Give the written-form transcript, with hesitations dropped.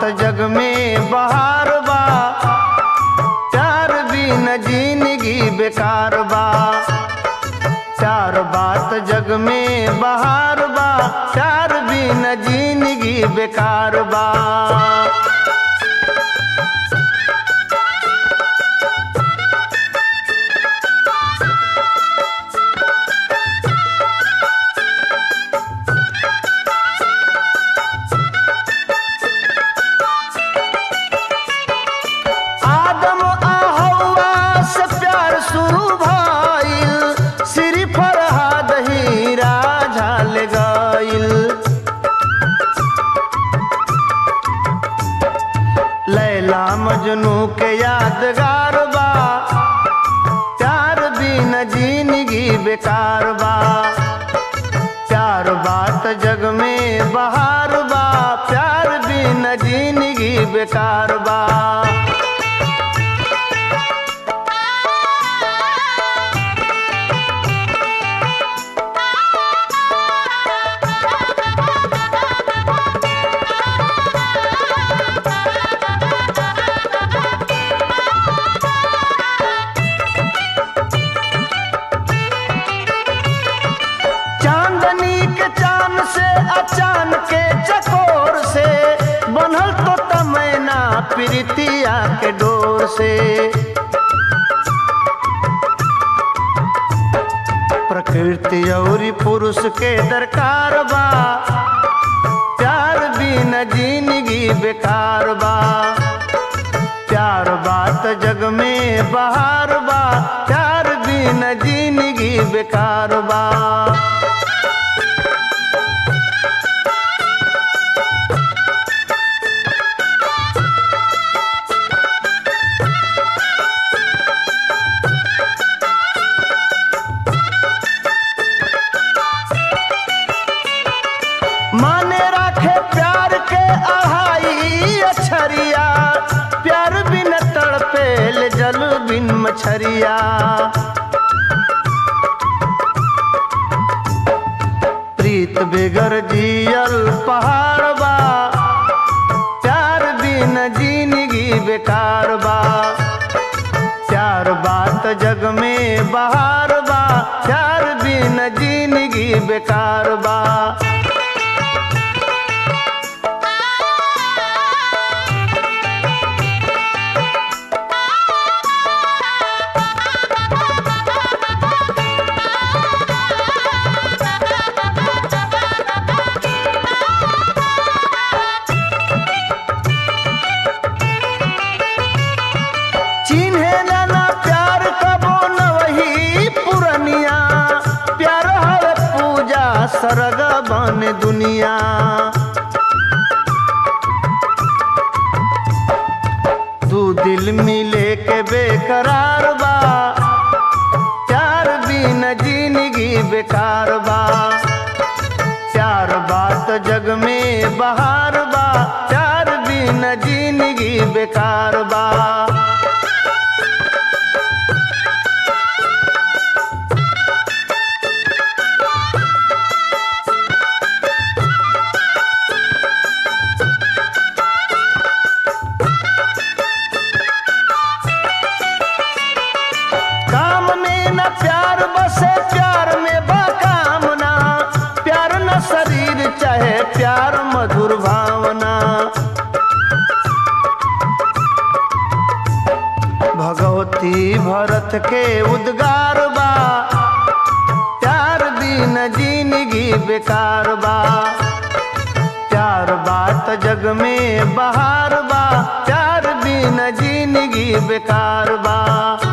जग में बहार बा, प्यार बिन जिंदगी बेकार बा। प्यार बात जग में बहार बा, प्यार बिन जिंदगी बेकार बा। लैला मजनू के यादगार बा, प्यार बिन जिंदगी बेकार बा। प्यार बात जग में बहार बा, प्यार बिन जिंदगी बेकार बा। अचान के चकोर से बनल तो तमैना प्रीतिया के डोर से। प्रकृति और पुरुष के दरकार बा, प्यार बिन जिंदगी बेकार बा। प्यार बात जग में बहार बा, प्यार बिन जिंदगी बेकार बा। माने राखे प्यार के अहाई अछरिया, प्यार बिन तड़पेल जल बिन मछरिया। प्रीत बेगर जियल पहाड़ बा, प्यार बिन जिंदगी बेकार बा। प्यार बात जग में बहार बा, प्यार बिन जिंदगी बेकार बा। सरग बन दुनिया दू दिल मिले के बेकरार बा, प्यार बिन जिंदगी बेकार बा। प्यार बात जग में बहार बा, प्यार बिन जिंदगी बेकार बा। प्यार बसे प्यार में बाकामना, प्यार न शरीर चाहे प्यार मधुर भावना। भगवती भरत के उद्गार बा, प्यार बिन जिंदगी बेकार बा। प्यार बात जग में बहार बा, प्यार बिन जिंदगी बेकार बा।